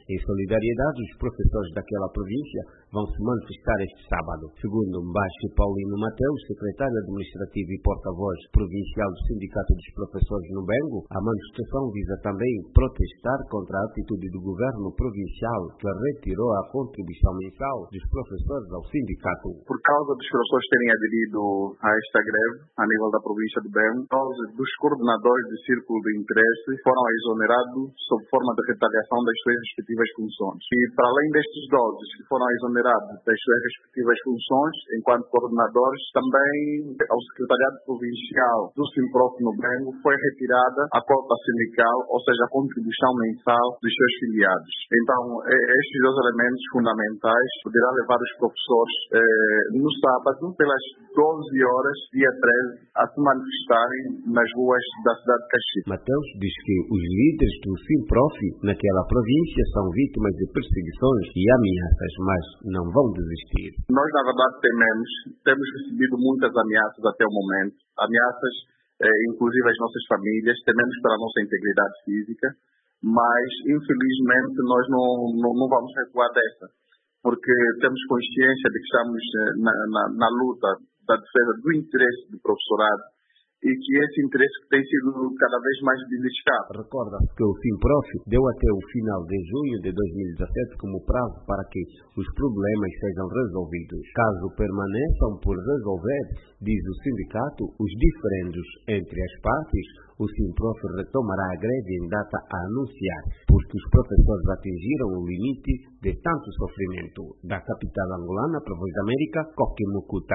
Em solidariedade, os professores daquela província vão se manifestar este sábado. Segundo Mbaxi Paulino Mateus, secretário administrativo e porta-voz provincial do Sindicato dos Professores no Bengo, a manifestação visa também protestar contra a atitude do governo provincial que retirou a contribuição mensal dos professores ao sindicato. Por causa dos professores terem aderido a esta greve a nível da província do Bengo, dos coordenadores de círculo de interesse foram exonerados sob forma de retaliação das suas respectivas funções. E para além destes 12 que foram exonerados das suas respectivas funções, enquanto coordenadores, também ao Secretariado Provincial do Simprof no Bengo foi retirada a cota sindical, ou seja, a contribuição mensal dos seus filiados. Então, estes dois elementos fundamentais poderão levar os professores no sábado, pelas 12 horas, dia 13, a se manifestarem nas ruas da cidade de Caxias. Mateus diz que os líderes do Simprof naquela província são vítimas de perseguições e ameaças, mas não vão desistir. Nós, na verdade, temos recebido muitas ameaças até o momento, ameaças inclusive às nossas famílias, tememos pela nossa integridade física, mas infelizmente nós não vamos recuar dessa, porque temos consciência de que estamos na luta da defesa do interesse do professorado e que esse interesse tem sido cada vez mais beliscado. Recorda-se que o Simprof deu até o final de junho de 2017 como prazo para que os problemas sejam resolvidos. Caso permaneçam por resolver, diz o sindicato, os diferendos entre as partes, o Simprof retomará a greve em data a anunciar, porque os professores atingiram o limite de tanto sofrimento. Da capital angolana, para a Voz da América, Coque Mucuta.